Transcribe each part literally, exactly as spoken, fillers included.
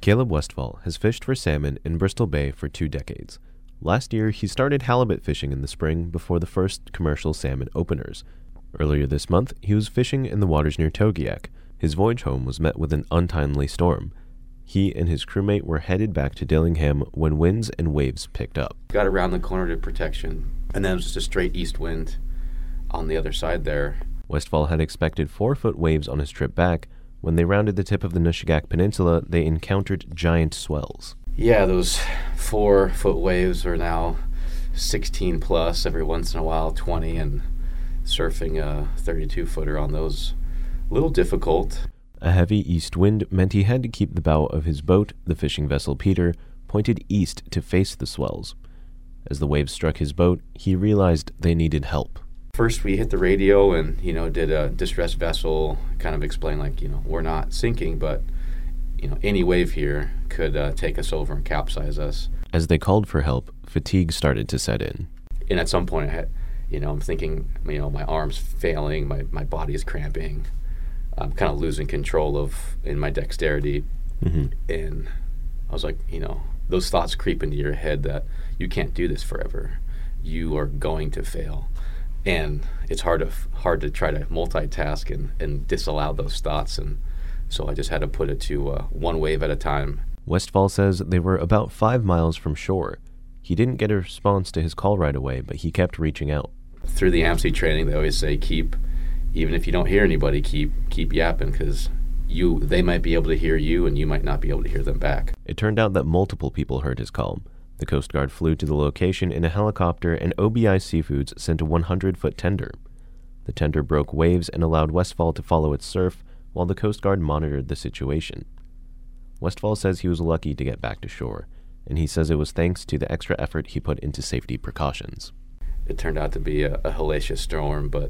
Caleb Westfall has fished for salmon in Bristol Bay for two decades. Last year, he started halibut fishing in the spring before the first commercial salmon openers. Earlier this month, he was fishing in the waters near Togiak. His voyage home was met with an untimely storm. He and his crewmate were headed back to Dillingham when winds and waves picked up. Got around the corner to protection, and then it was just a straight east wind on the other side there. Westfall had expected four-foot waves on his trip back. When they rounded the tip of the Nushagak Peninsula, they encountered giant swells. Yeah, those four-foot waves are now sixteen plus, every once in a while twenty, and surfing a thirty-two-footer on those, a little difficult. A heavy east wind meant he had to keep the bow of his boat, the fishing vessel Peter, pointed east to face the swells. As the waves struck his boat, he realized they needed help. First, we hit the radio and, you know, did a distress vessel, kind of explain, like, you know, we're not sinking, but, you know, any wave here could uh, take us over and capsize us. As they called for help, fatigue started to set in. And at some point, I had, you know, I'm thinking, you know, my arm's failing, my, my body is cramping. I'm kind of losing control of, in my dexterity. Mm-hmm. And I was like, you know, those thoughts creep into your head that you can't do this forever. You are going to fail. And it's hard to hard to try to multitask and, and disallow those thoughts. And so I just had to put it to uh, one wave at a time. Westfall says they were about five miles from shore. He didn't get a response to his call right away, but he kept reaching out. Through the A M S I training, they always say, keep, even if you don't hear anybody, keep keep yapping, because you they might be able to hear you and you might not be able to hear them back. It turned out that multiple people heard his call. The Coast Guard flew to the location in a helicopter, and O B I Seafoods sent a one hundred foot tender. The tender broke waves and allowed Westfall to follow its surf while the Coast Guard monitored the situation. Westfall says he was lucky to get back to shore, and he says it was thanks to the extra effort he put into safety precautions. It turned out to be a, a hellacious storm, but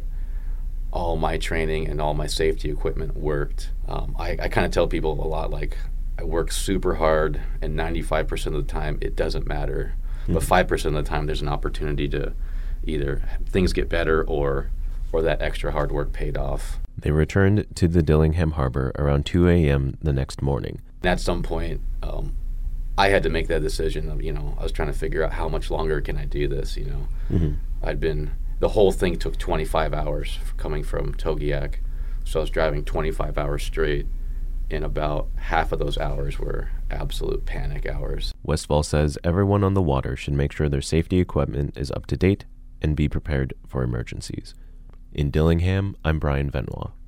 all my training and all my safety equipment worked. Um, I, I kind of tell people a lot, like, I work super hard, and ninety-five percent of the time it doesn't matter. Mm-hmm. But five percent of the time there's an opportunity to either things get better or or that extra hard work paid off. They returned to the Dillingham Harbor around two a.m. the next morning. And at some point, um, I had to make that decision of, you know, I was trying to figure out how much longer can I do this, you know. Mm-hmm. I'd been, the whole thing took twenty-five hours coming from Togiak, so I was driving twenty-five hours straight. And about half of those hours were absolute panic hours. Westfall says everyone on the water should make sure their safety equipment is up to date and be prepared for emergencies. In Dillingham, I'm Brian Venois.